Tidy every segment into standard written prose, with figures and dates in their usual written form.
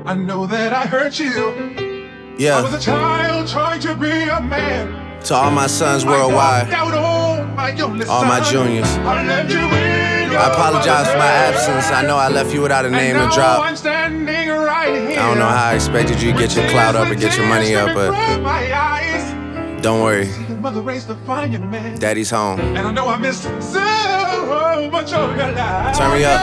I know that I hurt you. Yeah. I was a child trying to be a man. To all my sons worldwide, all my juniors, I apologize for my absence. I know I left you without a name to drop. I don't know how I expected you to get your clout up and get your money up, but don't worry, Daddy's home. And I know I missed so much of your life. Turn me up.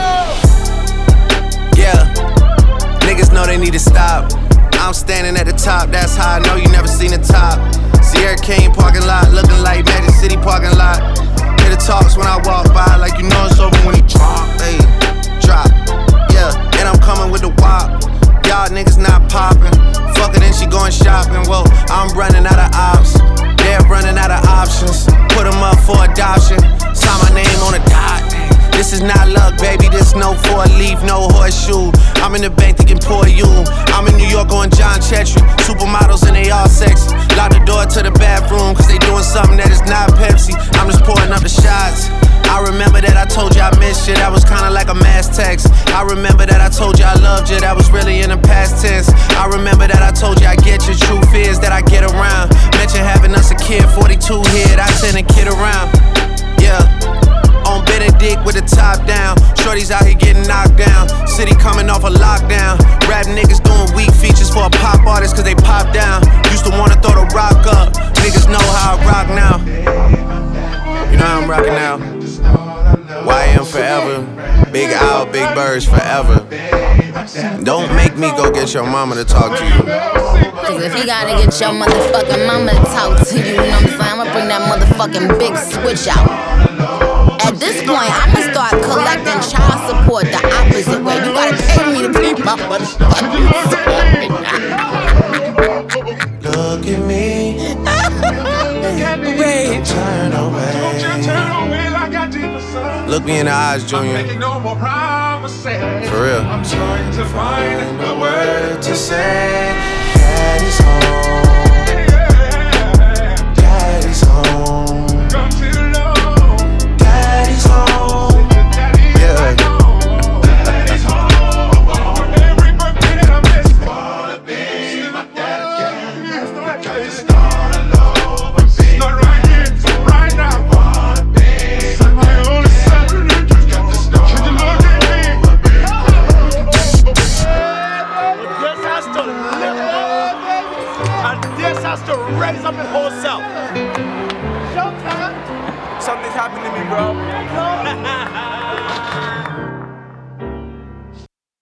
Yeah, niggas know they need to stop. I'm standing at the top, that's how I know you never seen the top. Sierra Kane parking lot, looking like Magic City parking lot. Hear the talks when I walk by, like you know it's over when he drop. Hey, drop, yeah, and I'm coming with the wop. Y'all niggas not popping. Fuck it and she going shopping. Whoa, I'm running out of ops. They're running out of options. Put them up for adoption. Sign my name on a dot. This is not luck, baby, this no four-leaf, no horseshoe. I'm in the bank thinking poor you. I'm in New York on John Chetry. Supermodels and they all sexy. Lock the door to the bathroom, cause they doing something that is not Pepsi. I'm just pouring up the shots. I remember that I told you I missed you, that was kinda like a mass text. I remember that I told you I loved you, that was really in the past tense. I remember that I told you I get you, truth is that I get around. Mention having us a kid, 42 hit, I send a kid around. Yeah. On Benedict with the top down. Shorties out here getting knocked down. City coming off a lockdown. Rap niggas doing weak features for a pop artist cause they pop down. Used to wanna throw the rock up. Niggas know how I rock now. You know how I'm rocking now. YM forever. Big Owl, Big Birds forever. Don't make me go get your mama to talk to you. Cause if you gotta get your motherfucking mama to talk to you, you know what I'm saying? I'ma bring that motherfucking big switch out. At this point, I'ma start collecting child support the opposite way. You gotta pay me to be my motherfucking Look at me. Wait. Turn away. Look me in the eyes, Junior. For real. I'm trying to find a word to say. Daddy's home. Daddy's home. Daddy's home. Yeah. Daddy's home. Every birthday that I miss. Wanna be my daddy. Start alone. Start right here, right now. Wanna be my only son. Can you look at me? This has to live up, and this has to raise up in whole self. Showtime. Something's happening to me, bro.